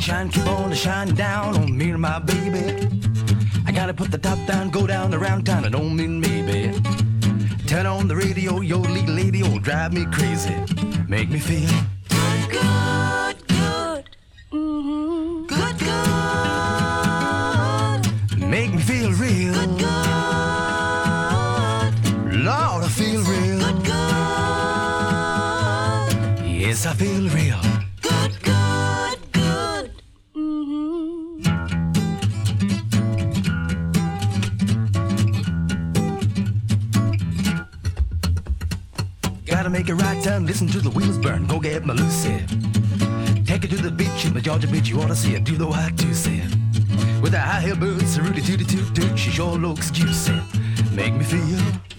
sunshine keep on shining down on me and my baby. I gotta put the top down, go down around town, I don't mean maybe. Turn on the radio, yo legal lady, oh drive me crazy. Make me feel good, good, good. Mm-hmm. Good, good. Make me feel real. Good, good. Lord, I feel real. Good, good. Yes, I feel real. Good, good, good. Mm-hmm. Gotta make a right turn, listen to the wheels burn. Go get my Lucy. Take her to the beach in the Georgia beach. You ought to see her do the white to see her. With her high heel boots, a rooty tooty toot toot. She sure looks juicy. Make me feel